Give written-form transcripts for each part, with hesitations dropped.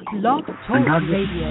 Blog Talk Radio.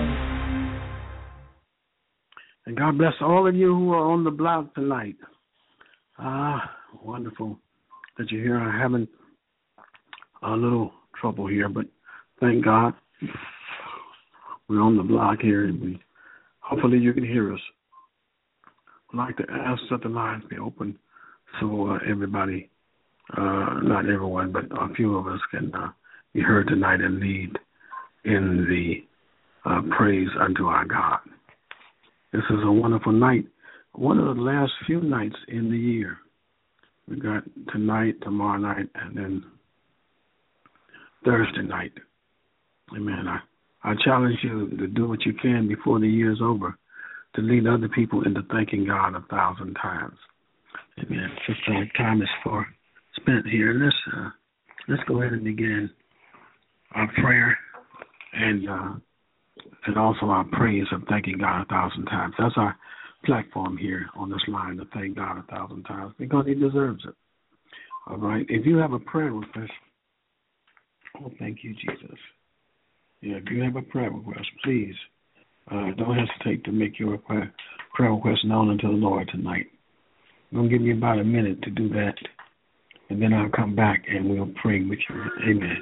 And God bless all of you who are on the block tonight. Wonderful that you're here. I'm having a little trouble here, but thank God we're on the block here, and hopefully you can hear us. I'd like to ask that the lines be open so everybody, not everyone, but a few of us can be heard tonight and lead in the praise unto our God. This is a wonderful night, one of the last few nights in the year. We got tonight, tomorrow night, and then Thursday night. Amen. I challenge you to do what you can before the year's over to lead other people into thanking God 1,000 times. Amen. Just time is spent here. Let's go ahead and begin our prayer and also our praise of thanking God 1,000 times. That's our platform here on this line, to thank God 1,000 times because He deserves it. All right. If you have a prayer request, thank you, Jesus. Yeah, if you have a prayer request, please don't hesitate to make your prayer request known unto the Lord tonight. I'm going to give you about a minute to do that, and then I'll come back and we'll pray with you. Amen.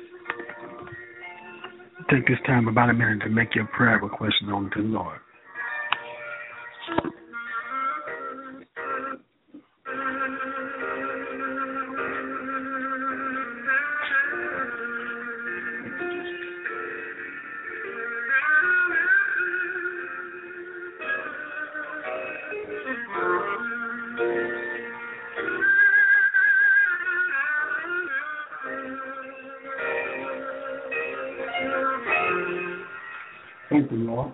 Take this time, about a minute, to make your prayer request known to the Lord. Thank you, Lord.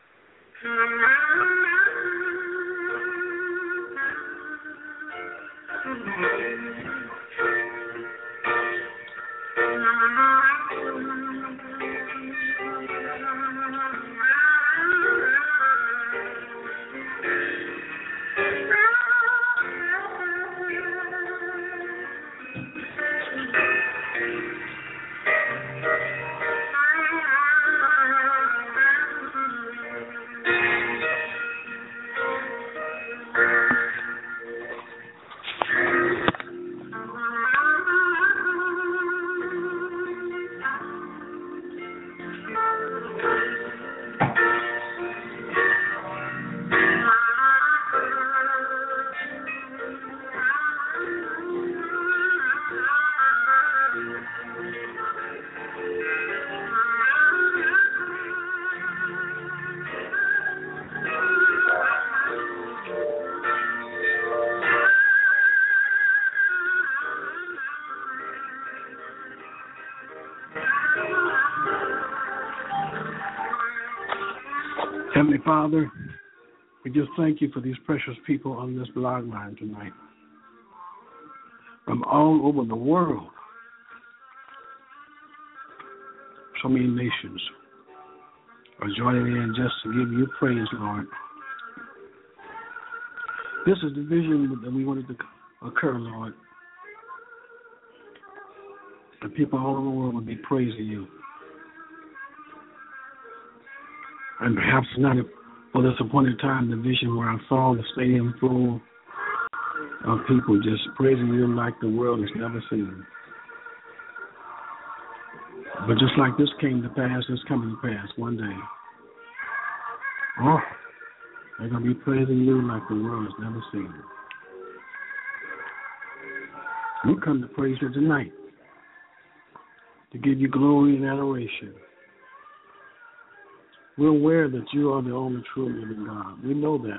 Heavenly Father, we just thank you for these precious people on this blog line tonight from all over the world. So many nations are joining in just to give you praise, Lord. This is the vision that we wanted to occur, Lord. The people all over the world would be praising you. And perhaps not for this appointed time, the vision where I saw the stadium full of people just praising you like the world has never seen. But just like this came to pass, it's coming to pass one day. They're going to be praising you like the world has never seen. We come to praise you tonight, to give you glory and adoration. We're aware that you are the only true living God. We know that.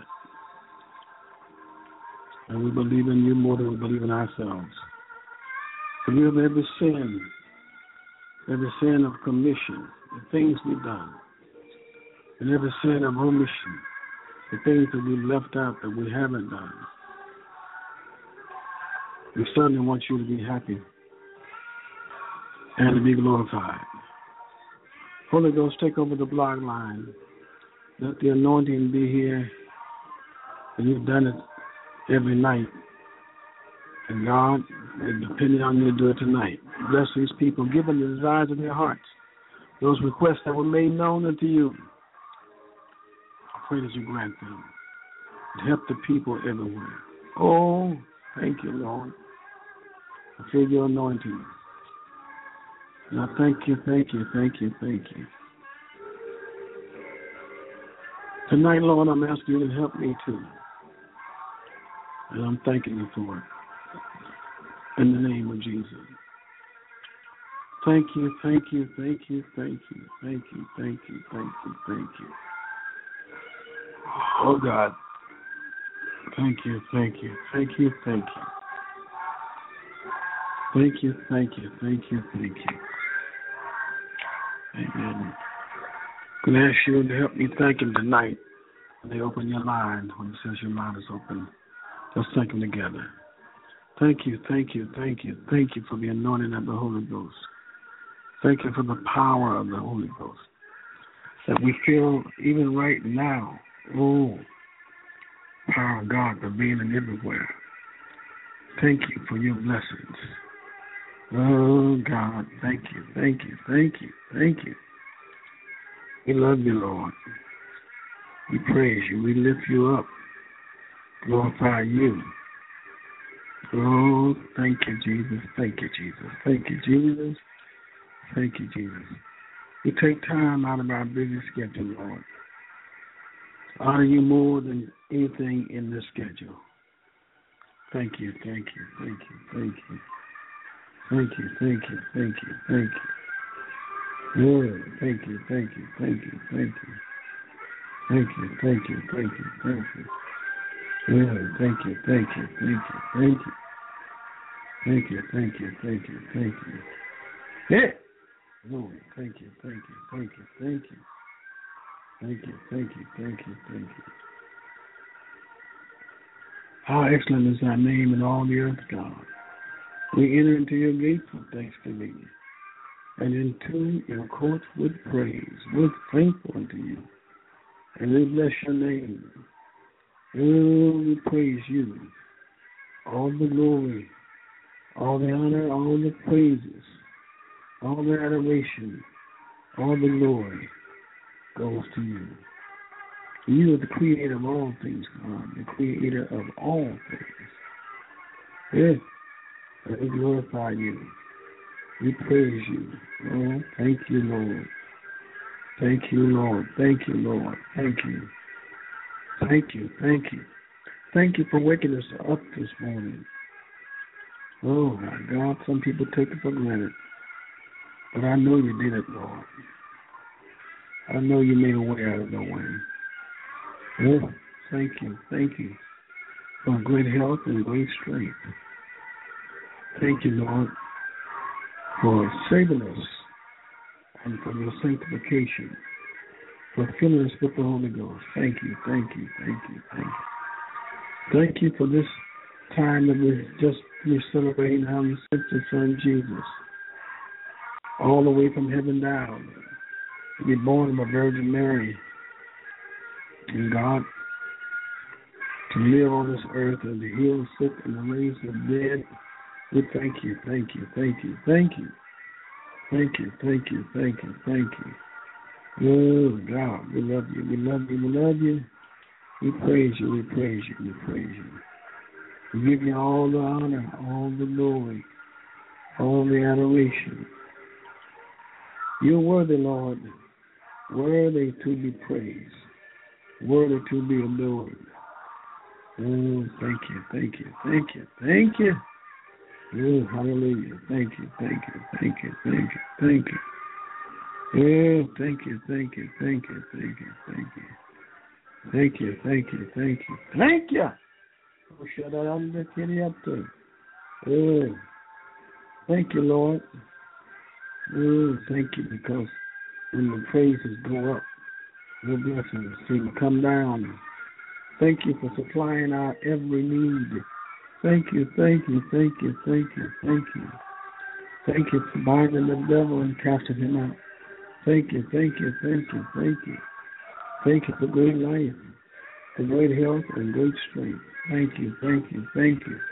And we believe in you more than we believe in ourselves. Forgive every sin of commission, the things we've done, and every sin of omission, the things that we've left out that we haven't done. We certainly want you to be happy and to be glorified. Holy Ghost, take over the blog line. Let the anointing be here. And you've done it every night. And God, depending on you to do it tonight. Bless these people. Give them the desires of their hearts. Those requests that were made known unto you, I pray that you grant them and help the people everywhere. Oh, thank you, Lord. I feel your anointing. And I thank you. Tonight, Lord, I'm asking you to help me too. And I'm thanking you for it. In the name of Jesus. Thank you. Oh, God. Thank you. Amen. I'm going to ask you to help me thank him tonight. When they open your line, when it says your line is open, let's thank him together. Thank you for the anointing of the Holy Ghost. Thank you for the power of the Holy Ghost that we feel even right now. Oh, power of God for being in everywhere. Thank you for your blessings. Oh, God, thank you. We love you, Lord. We praise you. We lift you up. Glorify you. Oh, thank you, Jesus. We take time out of our busy schedule, Lord. Honor you more than anything in this schedule. Thank you. Lord, thank you. Lord, thank you. Yeah. Lord, thank you. How excellent is thy name in all the earth, God. We enter into your gates with thanksgiving and into your courts with praise. We're thankful unto you. And we bless your name. Oh, we praise you. All the glory, all the honor, all the praises, all the adoration, all the glory goes to you. You are the creator of all things, God, the creator of all things. Yes, and we glorify you. We praise you. Oh, thank you, Lord. Thank you. Thank you for waking us up this morning. Oh, my God, some people take it for granted. But I know you did it, Lord. I know you made a way out of no way. Oh, thank you for great health and great strength. Thank you, Lord, for saving us and for your sanctification, for filling us with the Holy Ghost. Thank you. Thank you for this time that we're celebrating how you sent your Son Jesus all the way from heaven down to be born of a Virgin Mary and God to live on this earth and to heal the sick and to raise the dead. We thank you. Oh, God, we love you. We praise you. We give you all the honor, all the glory, all the adoration. You're worthy, Lord, worthy to be praised, worthy to be adored. Oh, thank you. Oh, hallelujah. Thank you. Oh, thank you. Oh, shut up, the kitty up there. Oh, thank you, Lord. Oh, thank you, because when the praises go up, your blessings seem to come down. Thank you for supplying our every need. Thank you. Thank you for binding the devil and casting him out. Thank you. Thank you for great life, for great health and great strength. Thank you.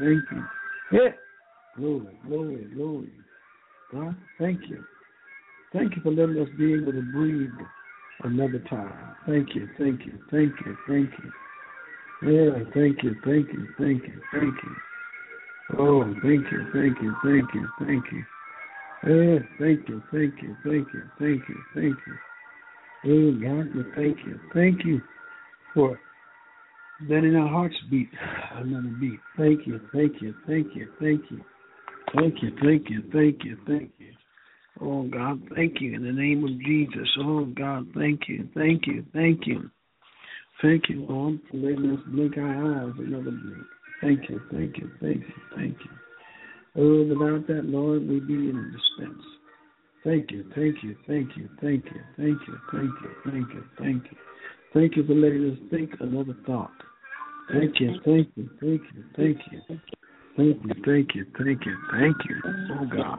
Yeah. Glory. God, thank you. Thank you for letting us be able to breathe another time. Thank you, thank you, thank you, thank you. Yeah, thank you, thank you, thank you, thank you. Oh, thank you, thank you, thank you, thank you. Yeah, thank you, thank you, thank you, thank you, thank you. Oh, God, we thank you. Thank you for letting our hearts beat another beat. Thank you, thank you, thank you, thank you. Thank you, thank you, thank you, thank you. Oh, God, thank you in the name of Jesus. Oh, God, thank you, thank you, thank you. Thank you, Lord, for letting us blink our eyes another blink. Thank you, thank you, thank you, thank you. Oh, without that, Lord, we'd be in suspense. Thank you, thank you, thank you, thank you, thank you, thank you, thank you, thank you. Thank you for letting us think another thought. Thank you, thank you, thank you, thank you. Thank you, thank you, thank you, thank you. Oh, God.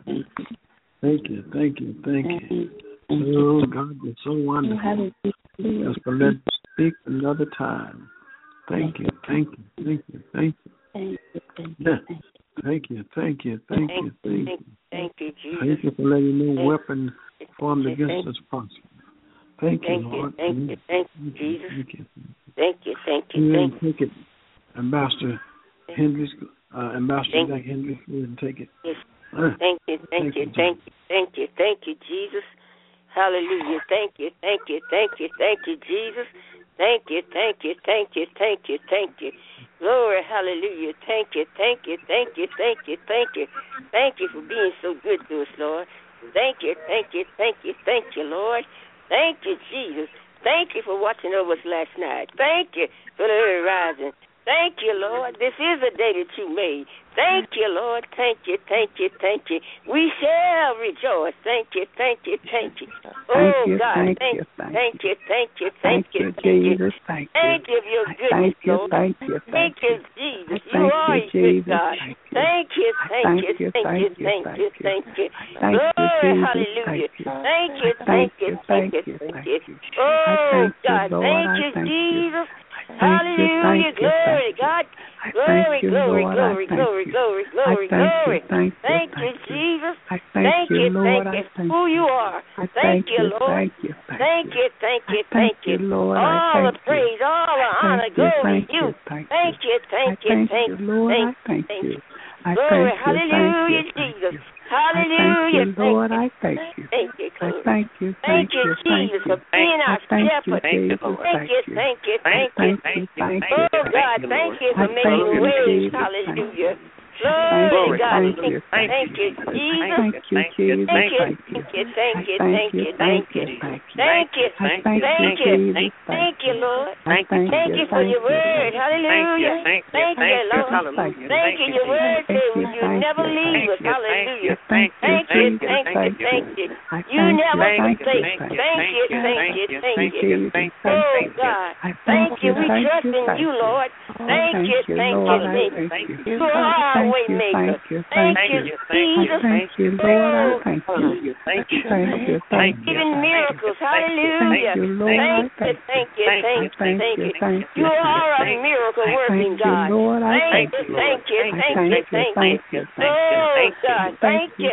Thank you, thank you, thank you. Oh, God, you're so wonderful. Just for letting us speak another time. Thank you, thank you, thank you, thank you. Yeah. Thank you, thank you, thank you, thank you. Thank you, Jesus. Thank you for letting no weapon formed against us prosper. Thank you, Lord. Thank you, Jesus. Thank you. Thank you, thank you. Take it, Ambassador Hendricks, Ambassador Jack Hendricks, and take it. Yes. Thank you, thank you, thank you, thank you, thank you, Jesus. Hallelujah. Thank you, thank you, thank you, thank you, Jesus. Thank you, thank you, thank you, thank you, thank you. Glory, hallelujah. Thank you, thank you, thank you, thank you, thank you. Thank you for being so good to us, Lord. Thank you, thank you, thank you, thank you, Lord. Thank you, Jesus. Thank you for watching over us last night. Thank you for the early rising. Thank you, Lord. This is a day that you made. Thank you, Lord. Thank you, thank you, thank you. We shall rejoice. Thank you, thank you, thank you. Oh, God, thank you, thank you, thank you, thank you, Jesus. Thank you for your goodness, Lord. Thank you, Jesus. You are a good God. Thank you, thank you, thank you, thank you, thank you. Glory, hallelujah. Thank you, thank you, thank you, thank you. Oh, God, thank you, Jesus. Hallelujah, glory, God. Glory, glory, glory, glory, glory, glory, glory. Thank you, Jesus. Thank you, thank you for who you are. Thank you, Lord. Thank you, thank you, thank you. All the praise, all the honor, glory to you. Thank you, thank you, thank you, thank you. Glory, hallelujah, Jesus. Hallelujah. Lord, I thank you. Thank you, thank you, thank you, Jesus, for being our shepherd. Thank you, thank you, thank you, thank you. Oh, God, thank you for making ways. Hallelujah. Glory to God. Thank you, Jesus. Thank you, Jesus. Thank you, thank you, thank you, thank you, thank you. Thank you, thank you. Thank you, Lord. Thank you for your word. Hallelujah. Thank you, Lord. Thank you, your word says you never leave us. Hallelujah. Thank you, thank you, thank you. You never forsake. Thank you, thank you, thank you. Oh, God. Thank you. We trust in you, Lord. Thank you, thank you, thank you. You are our way maker. Thank you, Jesus. Thank you, Lord. I thank you. Thank you. Even miracles. Hallelujah. Thank you, thank you. You are a miracle working God. Thank you, thank you, thank you. Oh, God, thank you.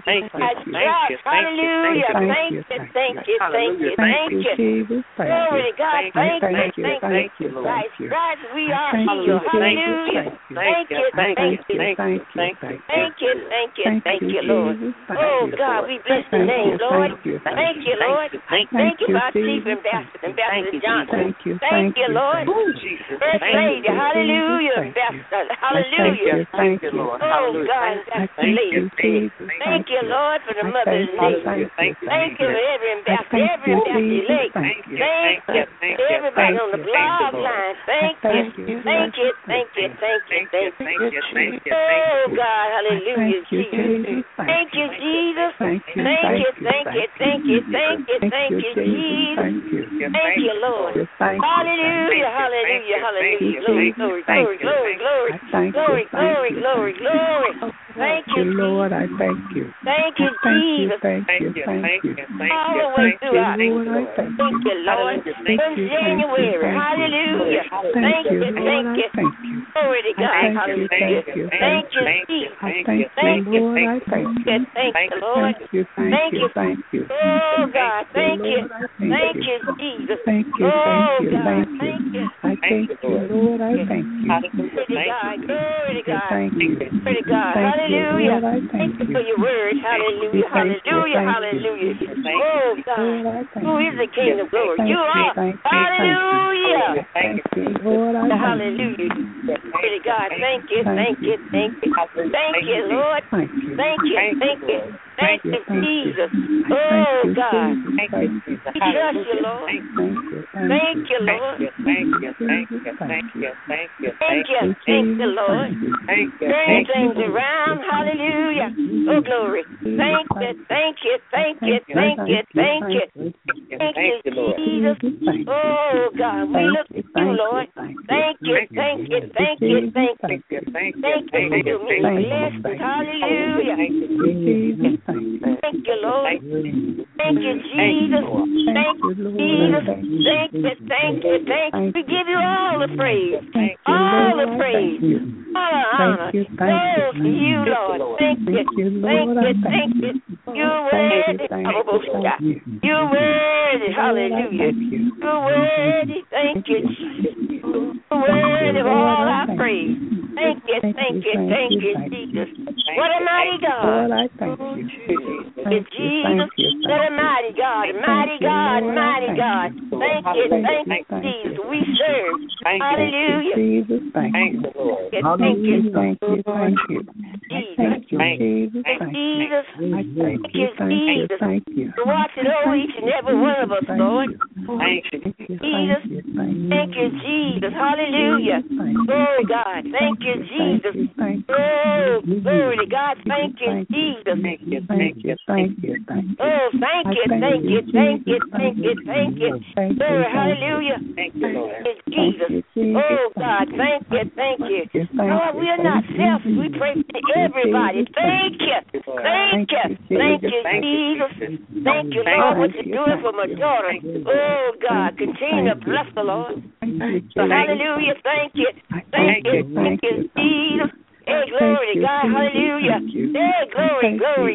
Hallelujah. Thank you, thank you, thank you, thank you. Glory to God. Thank you, thank you. God, we are healed. Hallelujah. Thank you, thank you. Thank you, Lord. Oh, God, we bless your name, Lord. Thank you, Lord. Thank you for our chief ambassador, Ambassador Johnson. Thank you, Lord. First Lady, hallelujah, Ambassador, hallelujah. Thank you, Lord. Oh, God, that's the lady. Thank you, Lord, for the mother's name. Thank you for every ambassador, elect. Thank you for everybody on the blog line. Thank you, thank you, thank you, thank you, thank you. Oh, God, hallelujah, Jesus. Thank you, Jesus. Thank you, thank you, thank you, thank you, thank you, Jesus. Thank you, Lord. Hallelujah, hallelujah, hallelujah. Glory, glory, glory, glory, glory, glory, glory, glory, glory. Thank you, Lord. I thank you. Thank you, Jesus. Thank you. All the way throughout. Thank you, Lord. From January. Hallelujah. Thank you, thank you. Glory to God. Hallelujah. Thank you, Jesus. Thank you, Lord. I thank you. Thank you, Lord. Thank you. Oh, God. Thank you. Thank you, Jesus. Thank you. Oh, Thank you. God. Thank you. Thank you. I thank you, Lord. I thank you. Glory to God. Glory to God. Thank you. Glory to God. Thank you, Hallelujah. Lord. I Thank you thank for you. your word. Hallelujah. Hallelujah. Hallelujah. Oh, God. Lord, I thank Who is the King of glory? Thank You are. Thank you. Hallelujah. Thank you, Lord. I thank you. Hallelujah. Glory to God. Thank you. Thank you. Thank you. Thank you, Lord. Thank you. Thank you. Thank you. Thank you, Jesus. Oh, Thank you, God. Jesus. We trust you, Lord. Thank you, Lord. Thank you. Thank you, Lord. Turn things around. Hallelujah. Oh, glory. Thank you. Thank you. Thank you. Thank you. Thank you. Thank you, Jesus. Oh, God. We look to you, Lord. Thank you. Thank you. Thank you. Thank you. Thank you for your many blessings. Hallelujah. Thank you, Lord. Thank you, Jesus. Thank you, Jesus. Thank you, thank you, thank you. We give you all the praise. All the praise. All the honor. All to you, Lord. Thank you. Thank you, thank you. You're worthy. You're worthy. Hallelujah. You're worthy. Thank you, Jesus. You're worthy of all our praise. Thank you, thank you, thank you, Jesus. What a mighty God. Jesus, what a mighty God, mighty God, mighty God. Thank you, Jesus. We serve. Hallelujah. Jesus, thank you. Thank you, Thank you. Jesus. Jesus. Thank you, Jesus. Thank you. For watching over each and every one of us, Lord. Jesus. Thank you, Jesus. Hallelujah. Oh, God. Thank you, Jesus. Oh, glory to God. Thank you, Jesus. Thank you. Oh, thank you, thank you, thank you, thank you, thank you. Glory, hallelujah. Thank you, Lord. Jesus. Oh, God, thank you, thank you. Lord, we are not selfish. We pray for everybody. Thank you. Thank you. Thank you, Jesus. Thank you, Lord, what you're doing for my daughter. Oh, God, continue to bless the Lord. So, hallelujah, thank you. Thank you, Jesus. Hey, glory to God, hallelujah. Hey, glory.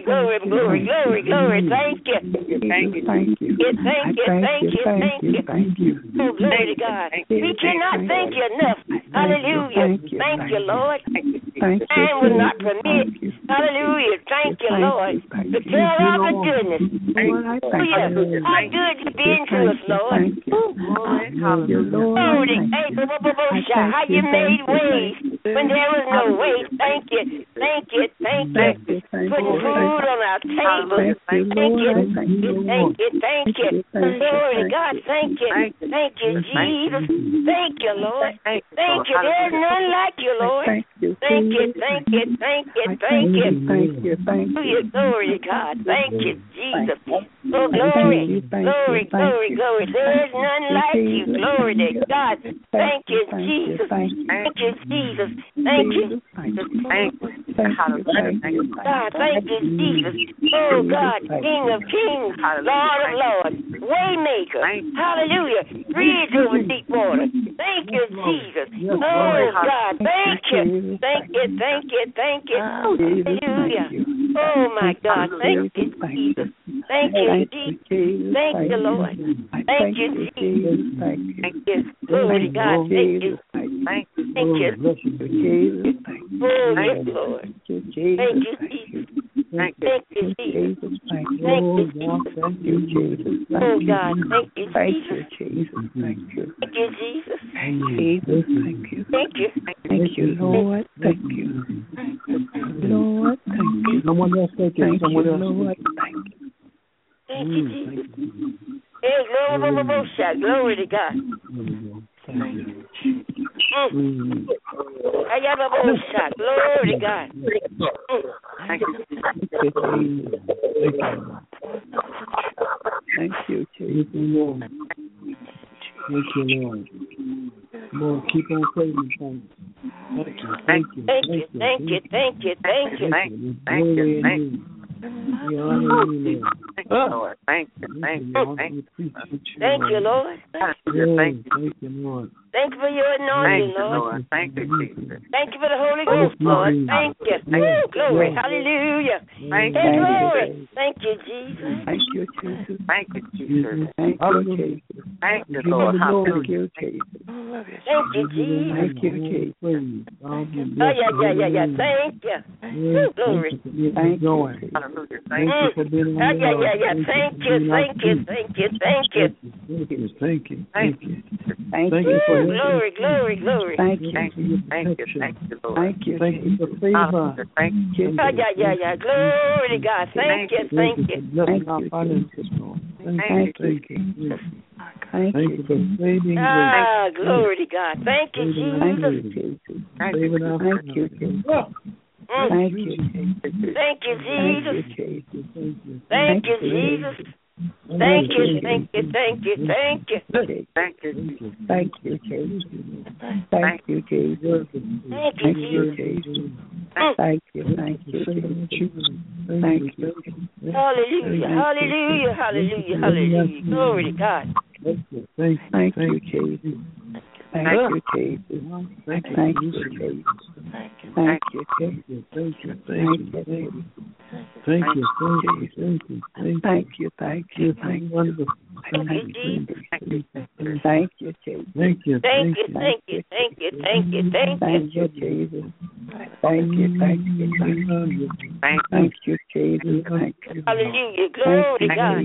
Thank you. Thank you. Oh, glory to God. We cannot thank you enough. Hallelujah. Thank you, Lord. And will not permit. Hallelujah. Thank you, Lord. To tell all the goodness. Hallelujah. How good you've been to us, Lord. Glory. How you made ways when there was no way. Thank you. Putting food on our table. Thank you. Glory to God. Thank you, Jesus. Thank you, Lord. Thank you. There's none like you, Lord. Thank you. Glory to God. Thank you, Jesus. Oh, glory. There's none like you. Glory to God. Thank you, Jesus. Thank you, Jesus. Thank you. God, thank you, Jesus. Oh, God, King of kings, Lord of lords, Waymaker. Hallelujah. Bridge over deep water. Thank you, Jesus. Oh, God, thank you. Hallelujah. Oh, my God, thank you, Jesus. Thank you, Jesus. Thank you, Lord. Thank you, Jesus. Thank you. Glory to God. Thank you. Thank you. Oh, yes, Lord. Thank you, Jesus. Thank you, Jesus. Thank you, Jesus. Oh, God. Thank you, Jesus. Thank you, Jesus. Thank you. Thank you, Lord. Thank you. Lord, thank you. Someone else take it. Someone else. Lord, thank you. Thank you, Jesus. Hey, glory to God. Glory to God. Thank you, Jesus. Thank you, Lord. Lord, keep on praising. Thank you. Thank you. Thank you, Lord. Thank you, Lord. Thank you, Lord. Thank you for your anointing, Lord. Thank you, Jesus. Thank you for the Holy Ghost, Lord. Thank you. Glory. Hallelujah. Thank Hey, you. glory. Thank you, Jesus. Thank you, Jesus. Thank you, Jesus. Thank you, Jesus. Thank you, Lord. Thank you, Jesus. Thank you, Jesus. Thank you, Jesus. Oh, yeah. Thank you. Woo, glory. Thank you. Hallelujah. Thank you. for being on the Yeah. Lord. Thank you. Thank you. Thank you. Thank you. Thank you. Thank Thank you. you for Glory. Thank you. Thank you. Thank you. Thank you, Lord. Thank you. Thank you for favor. Hallelujah. Thank you. Oh, yeah. Glory to God. Thank you. Thank you for blessing our finances, Lord. Thank you. Thank Thank you for saving grace. Ah, glory to God. Thank you, Thank Jesus. you, Jesus. Saving our Thank you, Jesus. Mm. Thank you. Thank you, Jesus. Thank you, Jesus. Thank you, Jesus. Thank you. Thank you. Thank you, Jesus. Thank you, Thank Jesus. you, Jesus. Thank you, Jesus. Thank you, Jesus. Thank you, Jesus. Thank you, Jesus. Thank you. Hallelujah. Glory to God. Thank you. Thank you, Jesus. Thank you, Jesus. Thank you, Jesus. Thank you, Jesus. Thank you. Thank you. Thank you, thank you. Wonderful. Thank you, Jesus. Thank you, Jesus. Thank you. Thank you, Jesus. Thank you, Jesus. Thank you, Jesus. Thank you. Hallelujah. Glory to God.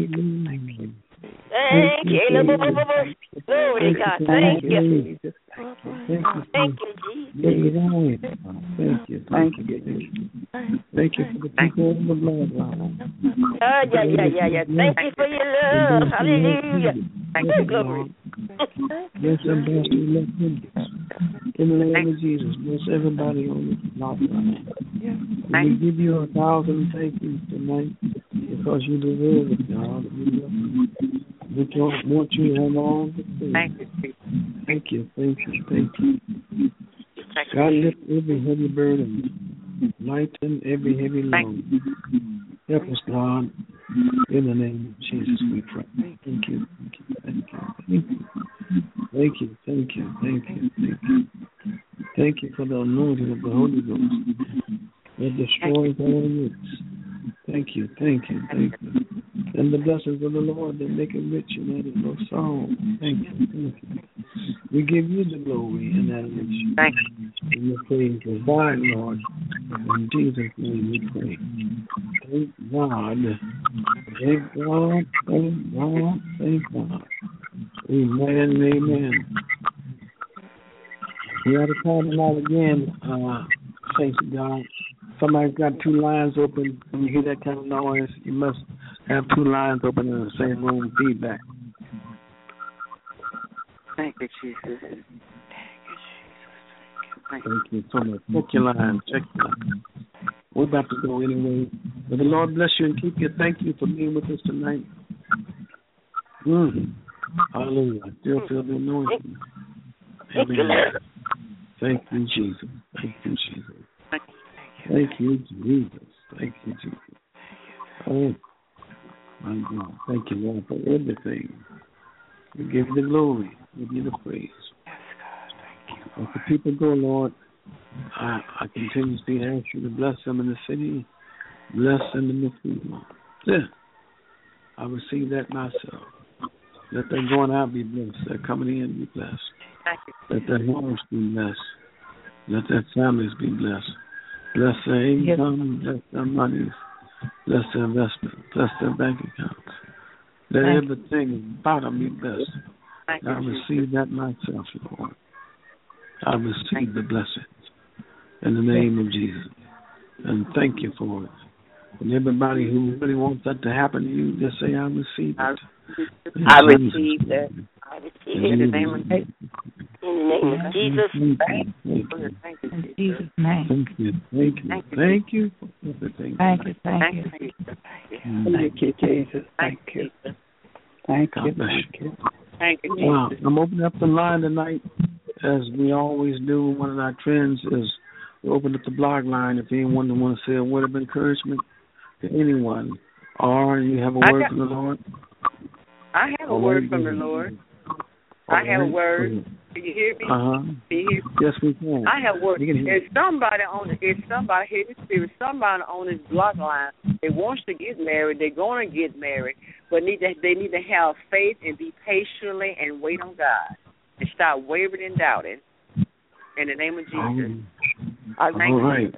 Thank you. Glory to God. Thank you. Jesus. Thank you, Jesus. Thank you. Thank you for the people of the bloodline. Yeah. Thank you for your love. Hallelujah. Glory. Bless Ambassador in the name of Jesus. Bless everybody on this bloodline. We give you 1,000 thank yous tonight because you deserve it, God. We don't want you to have all the things. Thank you. God, lift every heavy burden, lighten every heavy load. Help us, God, in the name of Jesus, we pray. Thank you. Thank you for the anointing of the Holy Ghost that destroys all yokes. Thank you. And the blessings of the Lord that make it rich and added no sorrow. Thank you. We give you the glory and adoration. Thank you. And your praise is thine, Lord. In Jesus' name we pray. Thank God. Amen. We are to call tonight again, thanks to God. Somebody's got two lines open. When you hear that kind of noise, you must have two lines open in the same room. Feedback. Thank you, Jesus. Thank you so much. Check your line. We're about to go anyway. May the Lord bless you and keep you. Thank you for being with us tonight. Hallelujah. I still feel the anointing. Amen. Thank you, Jesus. Oh, my God. Thank you, Lord, for everything. We give you the glory. We give you the praise. As the people go, Lord, I continuously ask you to bless them in the city, bless them in the field. Yeah. I receive that myself. Let their going out be blessed. Their coming in be blessed. Let their homes be blessed. Let their families be blessed. Bless their income, bless their money, bless their investment, bless their bank accounts. Let everything about them be blessed. I receive that myself, Lord. I receive the blessings in the name of Jesus. And thank you for it. And everybody who really wants that to happen to you, just say, I receive it. I receive that. I receive it. In the name of Jesus. In the name of Jesus. Thank you. In Jesus' name. Thank you for everything. Thank you, Jesus. Thank you. Wow. I'm opening up the line tonight, as we always do. One of our trends is we open up the blog line if anyone wants to say a word of encouragement to anyone, or you have a word from the Lord. I have a word from the Lord. I have a word. Can you hear me? Can you hear me? Yes, we can. I have worked. There's somebody hear the spirit, somebody on this block line that wants to get married. They're going to get married, but they need to have faith and be patiently and wait on God and stop wavering and doubting. In the name of Jesus. All right.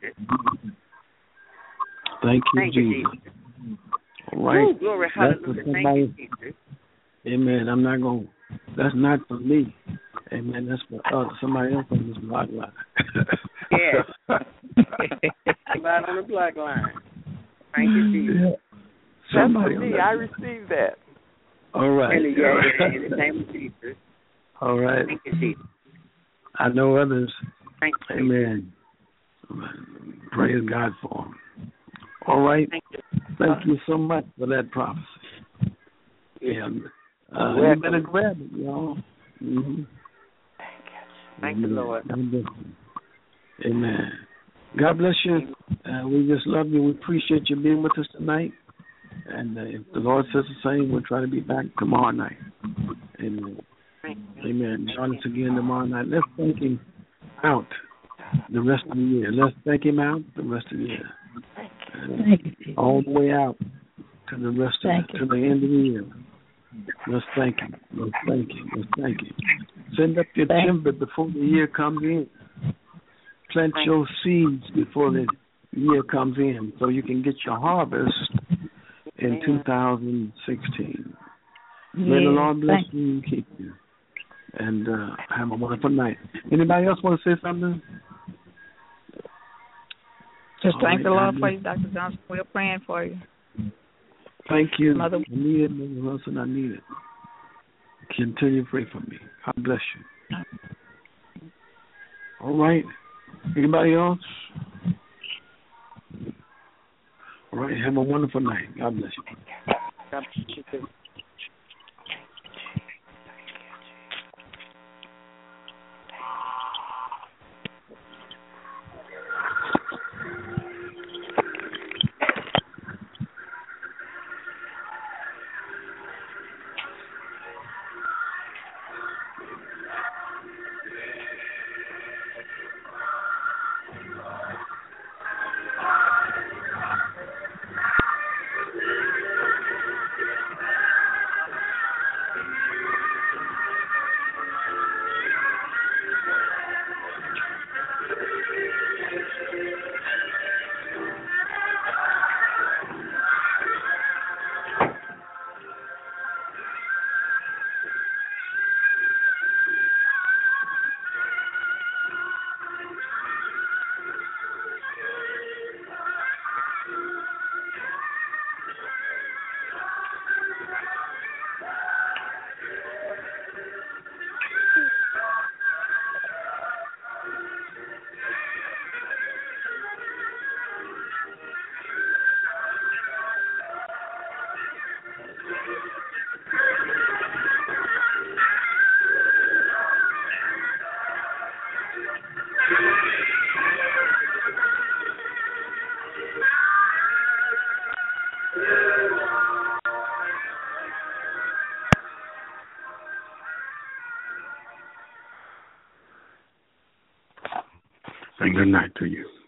Thank you, Jesus. All right. Ooh, glory, hallelujah. Thank you, Jesus. Amen. I'm not going. That's not for me. Amen. That's for somebody else on this block line. Yeah. Somebody on the block line. Thank you, Jesus. Yeah. Somebody that's for me. I received that. All right. In the name of Jesus. All right. Thank you, Jesus. I know others. Thank you. Amen. Praise God for them. All right. Thank you so much for that prophecy. Yeah. You better grab it, y'all. Mm-hmm. Thank you, Lord. Amen. God bless you. We just love you. We appreciate you being with us tonight. And if the Lord says the same, we'll try to be back tomorrow night. Amen. Amen. Join us again tomorrow night. Let's thank Him out the rest of the year. Let's thank Him out the rest of the year. All the way out to the rest of to the end of the year. Let's thank Him. Let's thank Him. Let's thank Him. Send up your timber before the year comes in. Plant your seeds before the year comes in so you can get your harvest in 2016. May the Lord bless you and keep you. And have a wonderful night. Anybody else want to say something? Just thank the Lord for you, Dr. Johnson. We're praying for you. Thank you. Mother. I need it, Mother Wilson. I need it. Continue to pray for me. God bless you. All right. Anybody else? All right. Have a wonderful night. God bless you. God bless you too. And good night to you.